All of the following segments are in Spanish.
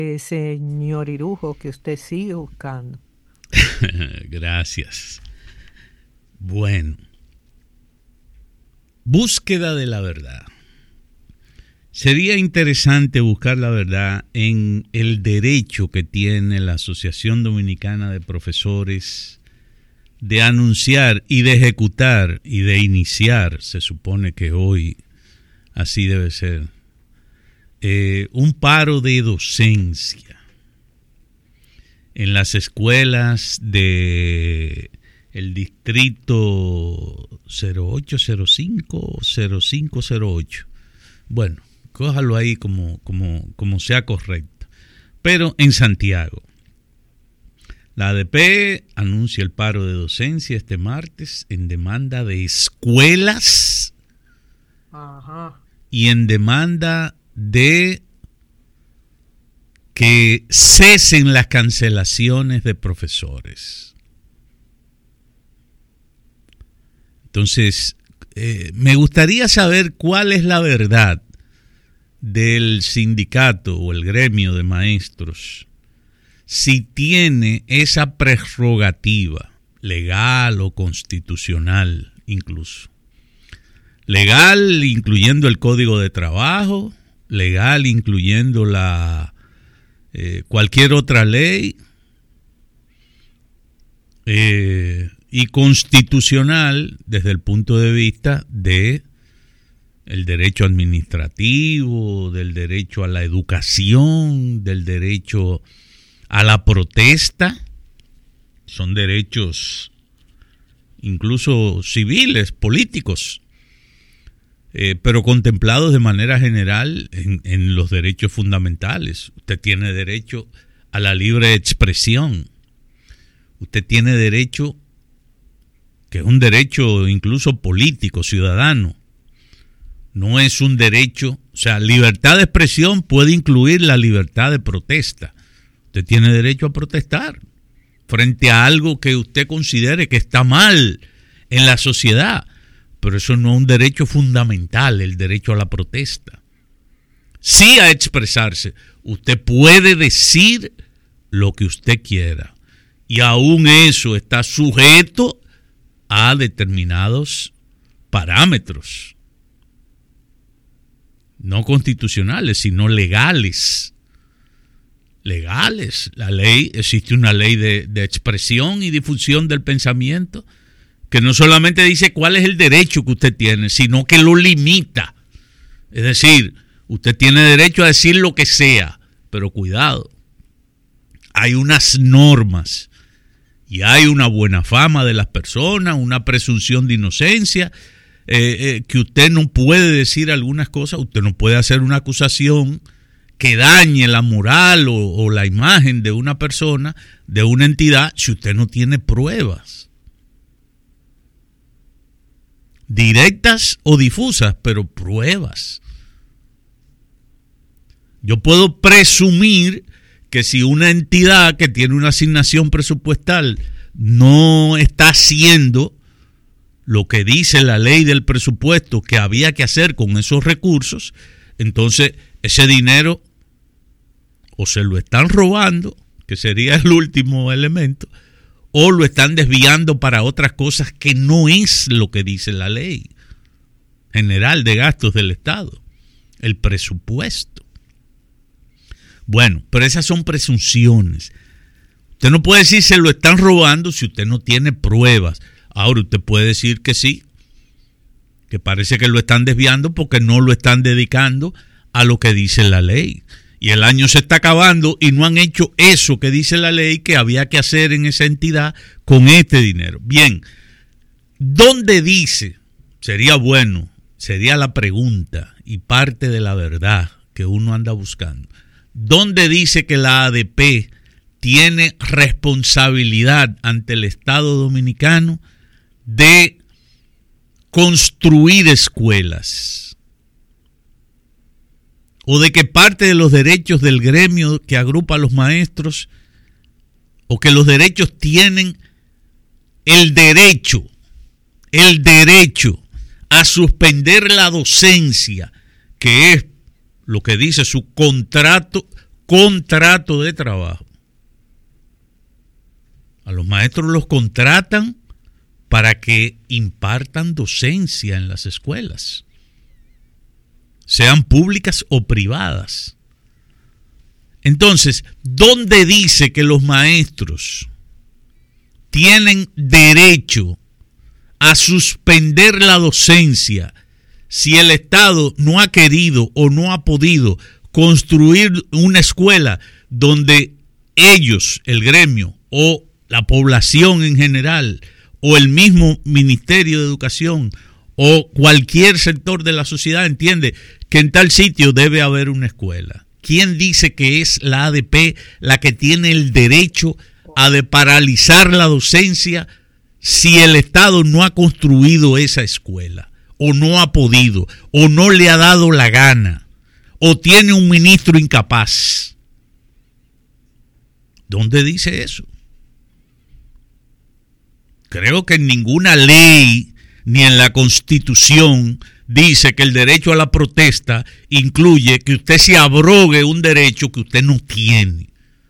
señor Irujo, que usted sigue buscando. Gracias. Bueno, búsqueda de la verdad. Sería interesante buscar la verdad en el derecho que tiene la Asociación Dominicana de Profesores de anunciar y de ejecutar y de iniciar, se supone que hoy así debe ser, un paro de docencia en las escuelas de el distrito 0805, 0508. Bueno, cójalo ahí como sea correcto. Pero en Santiago, la ADP anuncia el paro de docencia este martes en demanda de escuelas. Ajá. Y en demanda de que cesen las cancelaciones de profesores. Entonces, me gustaría saber cuál es la verdad del sindicato o el gremio de maestros, si tiene esa prerrogativa legal o constitucional incluso. Legal incluyendo el Código de Trabajo, legal incluyendo cualquier otra ley, y constitucional desde el punto de vista de el derecho administrativo, del derecho a la educación, del derecho a la protesta. Son derechos incluso civiles, políticos, pero contemplados de manera general en los derechos fundamentales. Usted tiene derecho a la libre expresión. Usted tiene derecho, que es un derecho incluso político, ciudadano. No es un derecho, o sea, libertad de expresión puede incluir la libertad de protesta. Usted tiene derecho a protestar frente a algo que usted considere que está mal en la sociedad, pero eso no es un derecho fundamental, el derecho a la protesta. Sí a expresarse. Usted puede decir lo que usted quiera y aún eso está sujeto a determinados parámetros, no constitucionales, sino legales. Legales. La ley, existe una ley de expresión y difusión del pensamiento que no solamente dice cuál es el derecho que usted tiene, sino que lo limita. Es decir, usted tiene derecho a decir lo que sea, pero cuidado, hay unas normas y hay una buena fama de las personas, una presunción de inocencia, que usted no puede decir algunas cosas, usted no puede hacer una acusación que dañe la moral o la imagen de una persona, de una entidad, si usted no tiene pruebas directas o difusas, pero pruebas. Yo puedo presumir que si una entidad que tiene una asignación presupuestal no está haciendo lo que dice la ley del presupuesto que había que hacer con esos recursos, entonces ese dinero o se lo están robando, que sería el último elemento, o lo están desviando para otras cosas que no es lo que dice la ley general de gastos del Estado, el presupuesto. Bueno, pero esas son presunciones. Usted no puede decir se lo están robando si usted no tiene pruebas. Ahora usted puede decir que sí, que parece que lo están desviando porque no lo están dedicando a lo que dice la ley. Y el año se está acabando y no han hecho eso que dice la ley que había que hacer en esa entidad con este dinero. Bien, ¿dónde dice? Sería bueno, sería la pregunta y parte de la verdad que uno anda buscando. ¿Dónde dice que la ADP tiene responsabilidad ante el Estado Dominicano de construir escuelas? O de que parte de los derechos del gremio que agrupa a los maestros, o que los derechos tienen el derecho a suspender la docencia, que es lo que dice su contrato contrato de trabajo. A los maestros los contratan para que impartan docencia en las escuelas, sean públicas o privadas. Entonces, ¿dónde dice que los maestros tienen derecho a suspender la docencia si el Estado no ha querido o no ha podido construir una escuela donde ellos, el gremio o la población en general o el mismo Ministerio de Educación o cualquier sector de la sociedad entiende que en tal sitio debe haber una escuela? ¿Quién dice que es la ADP la que tiene el derecho a de paralizar la docencia si el Estado no ha construido esa escuela, o no ha podido, o no le ha dado la gana, o tiene un ministro incapaz? ¿Dónde dice eso? Creo que en ninguna ley ni en la Constitución dice que el derecho a la protesta incluye que usted se abrogue un derecho que usted no tiene.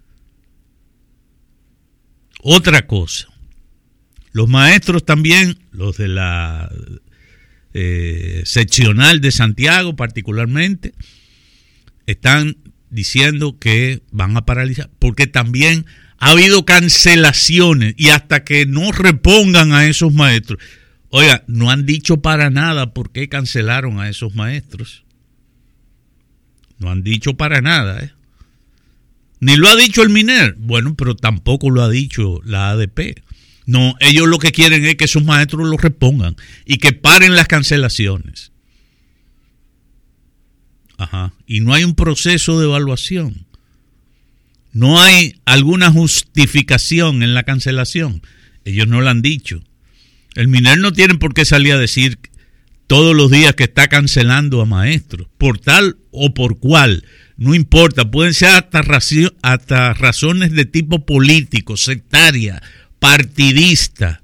Otra cosa, los maestros también, los de la seccional de Santiago particularmente, están diciendo que van a paralizar, porque también ha habido cancelaciones y hasta que no repongan a esos maestros. Oiga, no han dicho para nada por qué cancelaron a esos maestros. No han dicho para nada, Ni lo ha dicho el MINER. Bueno, pero tampoco lo ha dicho la ADP. No, ellos lo que quieren es que esos maestros los repongan y que paren las cancelaciones. Ajá. Y no hay un proceso de evaluación. No hay alguna justificación en la cancelación. Ellos no lo han dicho. El MINER no tiene por qué salir a decir todos los días que está cancelando a maestros, por tal o por cual, no importa, pueden ser hasta razones de tipo político, sectaria, partidista.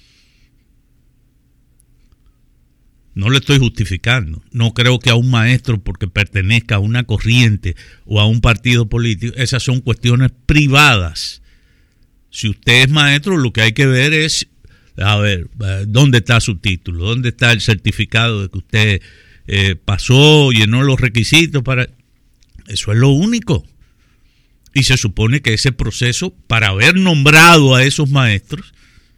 No le estoy justificando. No creo que a un maestro, porque pertenezca a una corriente o a un partido político, esas son cuestiones privadas. Si usted es maestro, lo que hay que ver es, a ver, ¿dónde está su título? ¿Dónde está el certificado de que usted pasó, llenó los requisitos para...? Eso es lo único. Y se supone que ese proceso, para haber nombrado a esos maestros,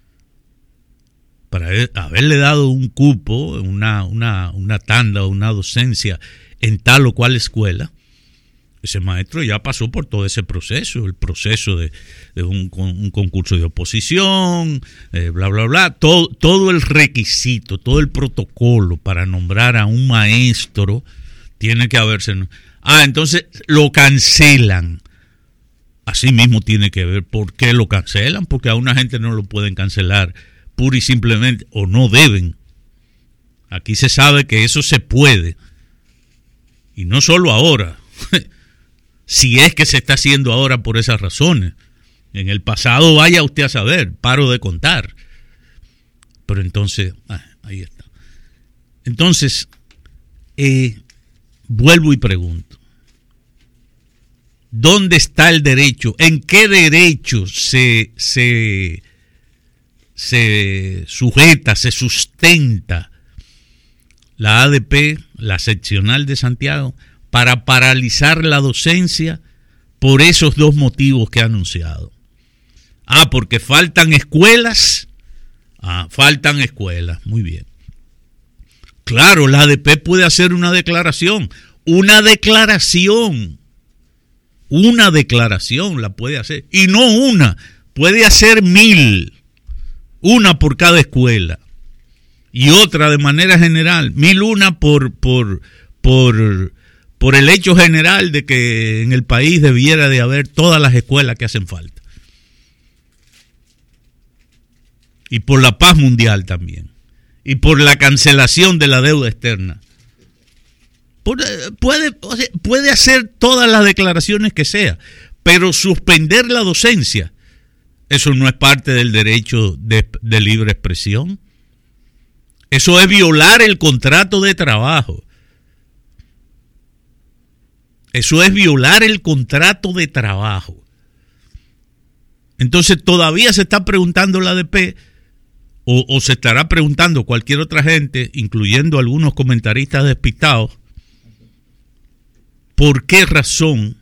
para haberle dado un cupo, una tanda o una docencia en tal o cual escuela, ese maestro ya pasó por todo ese proceso, el proceso de un concurso de oposición, bla, bla, bla, todo el requisito, todo el protocolo para nombrar a un maestro tiene que haberse... entonces lo cancelan. Así mismo tiene que ver por qué lo cancelan, porque a una gente no lo pueden cancelar pura y simplemente, o no deben. Aquí se sabe que eso se puede, y no solo ahora, si es que se está haciendo ahora por esas razones. En el pasado, vaya usted a saber, paro de contar. Pero entonces, ahí está. Entonces, vuelvo y pregunto, ¿dónde está el derecho? ¿En qué derecho se sujeta, se sustenta la ADP, la seccional de Santiago, para paralizar la docencia por esos dos motivos que ha anunciado? Porque faltan escuelas. Faltan escuelas, muy bien. Claro, la ADP puede hacer una declaración la puede hacer, y no una, puede hacer 1000, una por cada escuela, y otra de manera general, 1001 por el hecho general de que en el país debiera de haber todas las escuelas que hacen falta, y por la paz mundial también, y por la cancelación de la deuda externa. Puede hacer todas las declaraciones que sea, pero suspender la docencia, eso no es parte del derecho de libre expresión. Eso es violar el contrato de trabajo. Eso es violar el contrato de trabajo. Entonces todavía se está preguntando la ADP o se estará preguntando cualquier otra gente, incluyendo algunos comentaristas despistados, ¿por qué razón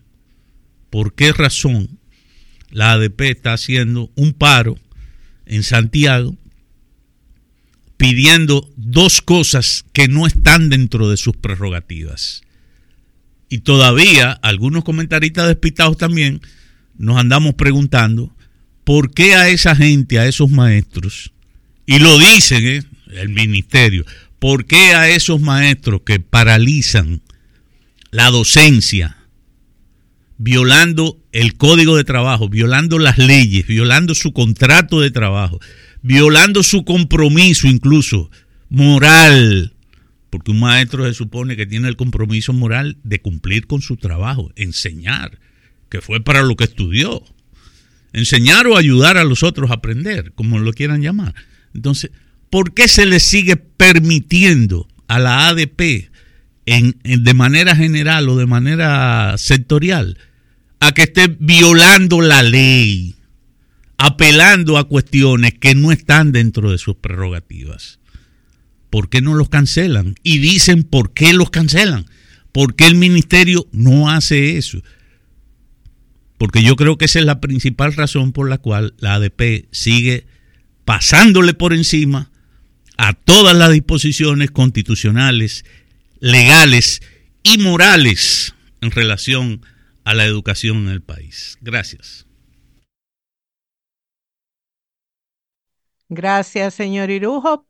la ADP está haciendo un paro en Santiago pidiendo dos cosas que no están dentro de sus prerrogativas? Y todavía algunos comentaristas despistados también nos andamos preguntando por qué a esa gente, a esos maestros, y lo dicen el ministerio, por qué a esos maestros que paralizan la docencia, violando el código de trabajo, violando las leyes, violando su contrato de trabajo, violando su compromiso incluso moral, porque un maestro se supone que tiene el compromiso moral de cumplir con su trabajo, enseñar, que fue para lo que estudió, enseñar o ayudar a los otros a aprender, como lo quieran llamar. Entonces, ¿por qué se le sigue permitiendo a la ADP de manera general o de manera sectorial a que esté violando la ley, apelando a cuestiones que no están dentro de sus prerrogativas? ¿Por qué no los cancelan? Y dicen por qué los cancelan. ¿Por qué el ministerio no hace eso? Porque yo creo que esa es la principal razón por la cual la ADP sigue pasándole por encima a todas las disposiciones constitucionales, legales y morales en relación a la educación en el país. Gracias. Gracias, señor Irujo.